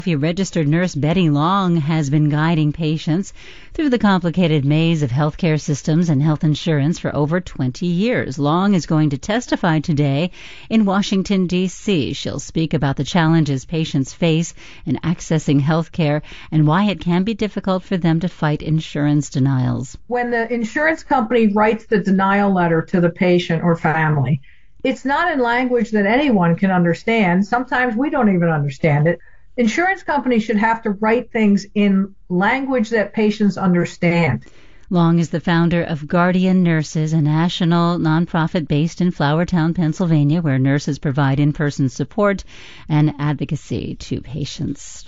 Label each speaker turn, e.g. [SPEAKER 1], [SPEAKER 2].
[SPEAKER 1] Registered nurse Betty Long has been guiding patients through the complicated maze of healthcare systems and health insurance for over 20 years. Long is going to testify today in Washington, D.C. She'll speak about the challenges patients face in accessing healthcare and why it can be difficult for them to fight insurance denials.
[SPEAKER 2] When the insurance company writes the denial letter to the patient or family, it's not in language that anyone can understand. Sometimes we don't even understand it. Insurance companies should have to write things in language that patients understand.
[SPEAKER 1] Long is the founder of Guardian Nurses, a national nonprofit based in Flourtown, Pennsylvania, where nurses provide in-person support and advocacy to patients.